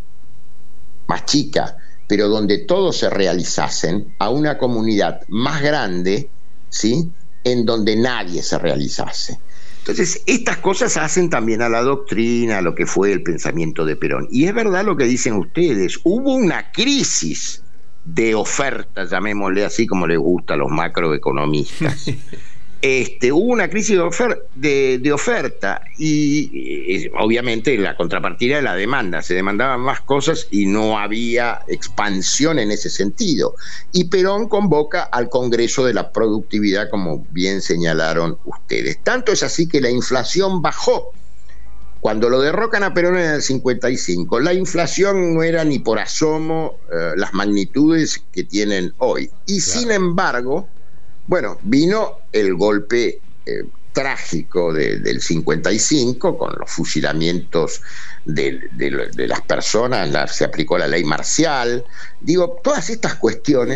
Speaker 11: más chica, pero donde todos se realizasen, a una comunidad más grande, ¿sí?, en donde nadie se realizase. Entonces, estas cosas hacen también a la doctrina, a lo que fue el pensamiento de Perón. Y es verdad lo que dicen ustedes, hubo una crisis de oferta, llamémosle así como les gusta a los macroeconomistas. Hubo una crisis de oferta y obviamente la contrapartida de la demanda. Se demandaban más cosas y no había expansión en ese sentido. Y Perón convoca al Congreso de la Productividad, como bien señalaron ustedes. Tanto es así que la inflación bajó. Cuando lo derrocan a Perón en el 55, la inflación no era ni por asomo las magnitudes que tienen hoy. Y sin embargo, bueno, vino el golpe trágico del 55, con los fusilamientos de las personas, se aplicó la ley marcial. Digo, todas estas cuestiones,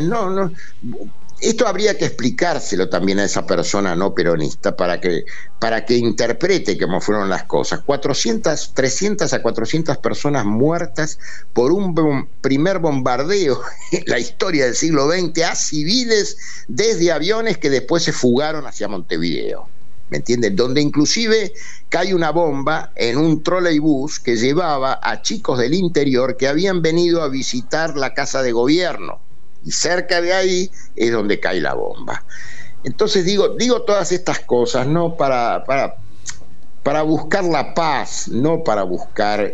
Speaker 11: esto habría que explicárselo también a esa persona no peronista para que interprete cómo fueron las cosas. 300 a 400 personas muertas por un primer bombardeo en la historia del siglo XX a civiles desde aviones que después se fugaron hacia Montevideo. ¿Me entienden? Donde inclusive cae una bomba en un troleibús que llevaba a chicos del interior que habían venido a visitar la casa de gobierno. Y cerca de ahí es donde cae la bomba. Entonces digo todas estas cosas no para buscar la paz, no para buscar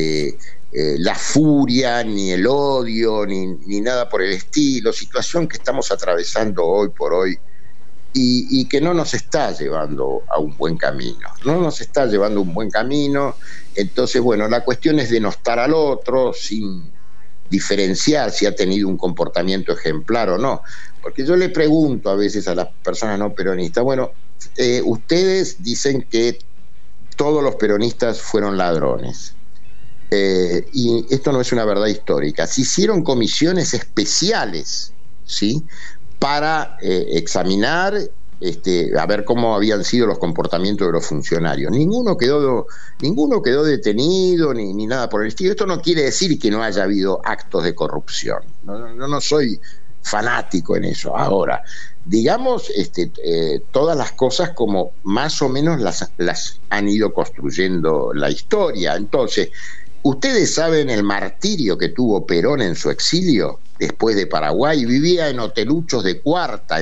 Speaker 11: la furia, ni el odio, ni nada por el estilo. Situación que estamos atravesando hoy por hoy y que no nos está llevando a un buen camino. No nos está llevando a un buen camino. Entonces, bueno, la cuestión es denostar al otro sin diferenciar si ha tenido un comportamiento ejemplar o no, porque yo le pregunto a veces a las personas no peronistas, bueno, ustedes dicen que todos los peronistas fueron ladrones, y esto no es una verdad histórica. Se hicieron comisiones especiales, ¿sí?, para examinar a ver cómo habían sido los comportamientos de los funcionarios. Ninguno quedó detenido ni nada por el estilo. Esto no quiere decir que no haya habido actos de corrupción. No soy fanático en eso. Ahora, digamos todas las cosas como más o menos las han ido construyendo la historia. Entonces, ustedes saben el martirio que tuvo Perón en su exilio después de Paraguay. Vivía en hoteluchos de cuarta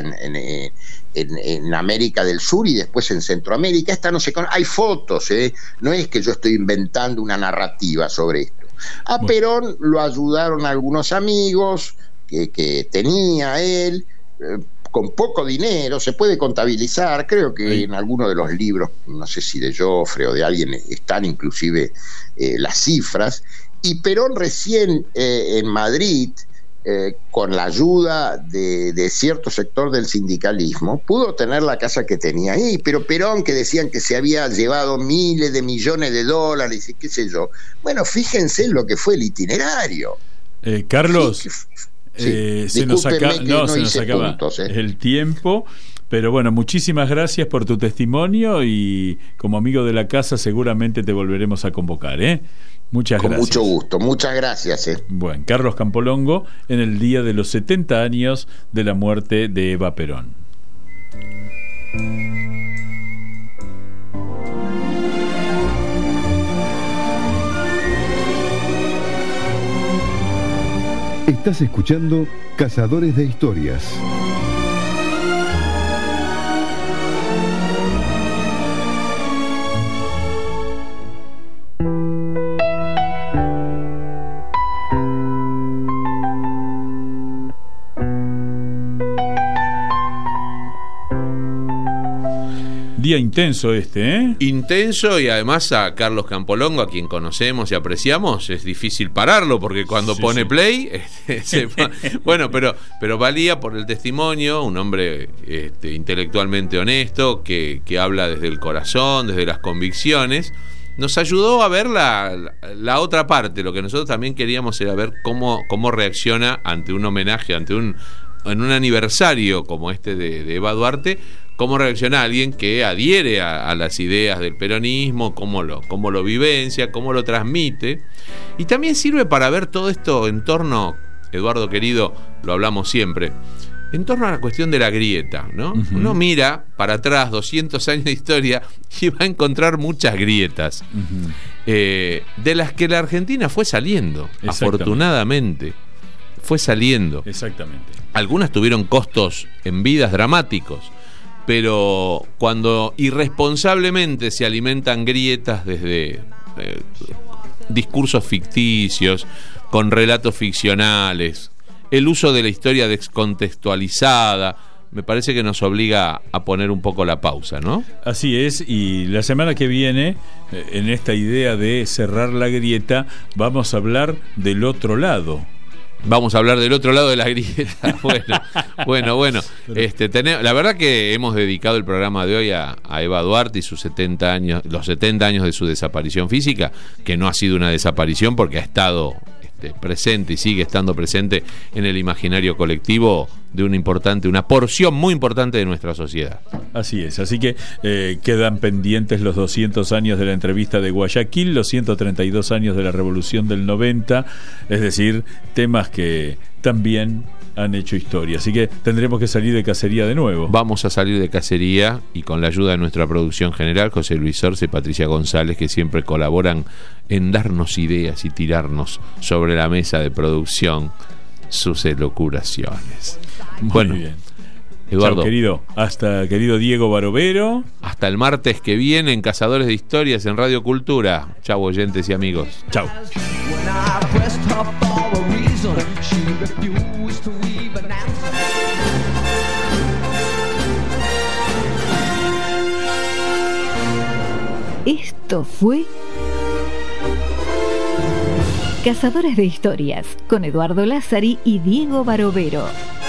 Speaker 11: en América del Sur y después en Centroamérica. Hay fotos, no es que yo estoy inventando una narrativa sobre esto. A Perón lo ayudaron algunos amigos que tenía él, con poco dinero, se puede contabilizar, creo que en alguno de los libros, no sé si de Joffre o de alguien, están inclusive las cifras, y Perón recién en Madrid, con la ayuda de cierto sector del sindicalismo, pudo tener la casa que tenía ahí, pero Perón, que decían que se había llevado miles de millones de dólares y qué sé yo, bueno, fíjense en lo que fue el itinerario.
Speaker 8: Carlos, se nos acaba
Speaker 11: puntos,
Speaker 8: el tiempo, pero bueno, muchísimas gracias por tu testimonio y como amigo de la casa seguramente te volveremos a convocar, Muchas gracias.
Speaker 11: Con mucho gusto, muchas gracias.
Speaker 8: Bueno, Carlos Campolongo, en el día de los 70 años de la muerte de Eva Perón.
Speaker 2: Estás escuchando Cazadores de Historias.
Speaker 8: Día intenso
Speaker 9: Intenso, y además a Carlos Campolongo, a quien conocemos y apreciamos, es difícil pararlo porque cuando pone play bueno, pero valía por el testimonio, un hombre intelectualmente honesto que habla desde el corazón, desde las convicciones. Nos ayudó a ver la otra parte. Lo que nosotros también queríamos era ver cómo reacciona ante un homenaje, en un aniversario como este de Eva Duarte, cómo reacciona alguien que adhiere a las ideas del peronismo, cómo lo vivencia, cómo lo transmite. Y también sirve para ver todo esto en torno, Eduardo querido, lo hablamos siempre, en torno a la cuestión de la grieta, ¿no? Uh-huh. Uno mira para atrás 200 años de historia y va a encontrar muchas grietas, uh-huh, de las que la Argentina fue saliendo, afortunadamente. Fue saliendo.
Speaker 8: Exactamente.
Speaker 9: Algunas tuvieron costos en vidas dramáticos, pero cuando irresponsablemente se alimentan grietas desde discursos ficticios, con relatos ficcionales, el uso de la historia descontextualizada, me parece que nos obliga a poner un poco la pausa, ¿no?
Speaker 8: Así es, y la semana que viene, en esta idea de cerrar la grieta, vamos a hablar del otro lado.
Speaker 9: Vamos a hablar del otro lado de la grieta. Bueno. La verdad que hemos dedicado el programa de hoy a Eva Duarte y sus 70 años, los 70 años de su desaparición física, que no ha sido una desaparición porque ha estado presente y sigue estando presente en el imaginario colectivo de una porción muy importante de nuestra sociedad.
Speaker 8: Así es, así que quedan pendientes los 200 años de la entrevista de Guayaquil, los 132 años de la Revolución del 90, es decir, temas que también han hecho historia, así que tendremos que salir de cacería de nuevo.
Speaker 9: Vamos a salir de cacería y con la ayuda de nuestra producción general, José Luis Orce y Patricia González, que siempre colaboran en darnos ideas y tirarnos sobre la mesa de producción sus elucubraciones.
Speaker 8: Muy bien.
Speaker 9: Eduardo,
Speaker 8: chau, querido Diego Barovero.
Speaker 9: Hasta el martes que viene en Cazadores de Historias en Radio Cultura. Chau, oyentes y amigos.
Speaker 8: Chau.
Speaker 3: Esto fue Cazadores de Historias con Eduardo Lázari y Diego Barovero.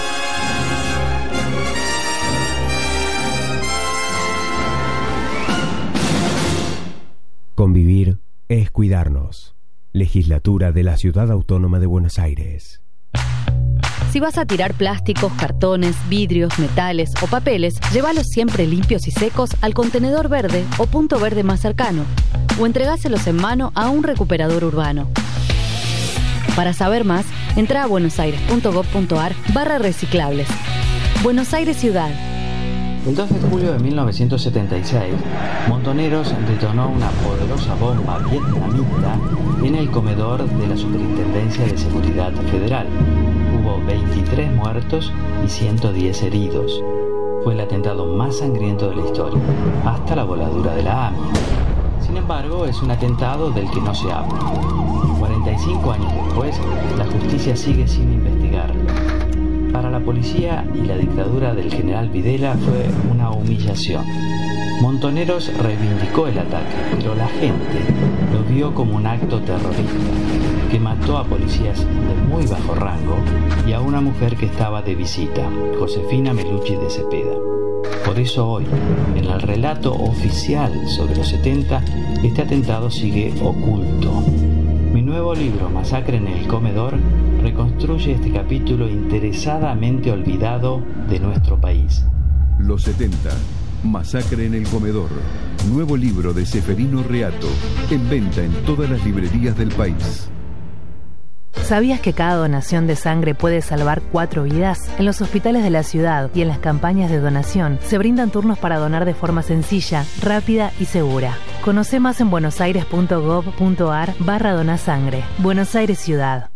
Speaker 1: Convivir es cuidarnos. Legislatura de la Ciudad Autónoma de Buenos Aires.
Speaker 3: Si vas a tirar plásticos, cartones, vidrios, metales o papeles, llévalos siempre limpios y secos al contenedor verde o punto verde más cercano, o entregáselos en mano a un recuperador urbano. Para saber más, entra a buenosaires.gov.ar/reciclables. Buenos Aires Ciudad.
Speaker 4: El 2 de julio de 1976, Montoneros detonó una poderosa bomba vietnamita en el comedor de la Superintendencia de Seguridad Federal. Hubo 23 muertos y 110 heridos. Fue el atentado más sangriento de la historia, hasta la voladura de la AMIA. Sin embargo, es un atentado del que no se habla. 45 años después, la justicia sigue sin investigarlo. Para la policía y la dictadura del general Videla fue una humillación. Montoneros reivindicó el ataque, pero la gente lo vio como un acto terrorista que mató a policías de muy bajo rango y a una mujer que estaba de visita, Josefina Melucci de Cepeda. Por eso hoy, en el relato oficial sobre los 70, este atentado sigue oculto. Mi nuevo libro, Masacre en el Comedor, reconstruye este capítulo interesadamente olvidado de nuestro país.
Speaker 2: Los 70. Masacre en el Comedor. Nuevo libro de Seferino Reato. En venta en todas las librerías del país.
Speaker 5: ¿Sabías que cada donación de sangre puede salvar 4 vidas? En los hospitales de la ciudad y en las campañas de donación se brindan turnos para donar de forma sencilla, rápida y segura. Conoce más en buenosaires.gov.ar/donasangre. Buenos Aires Ciudad.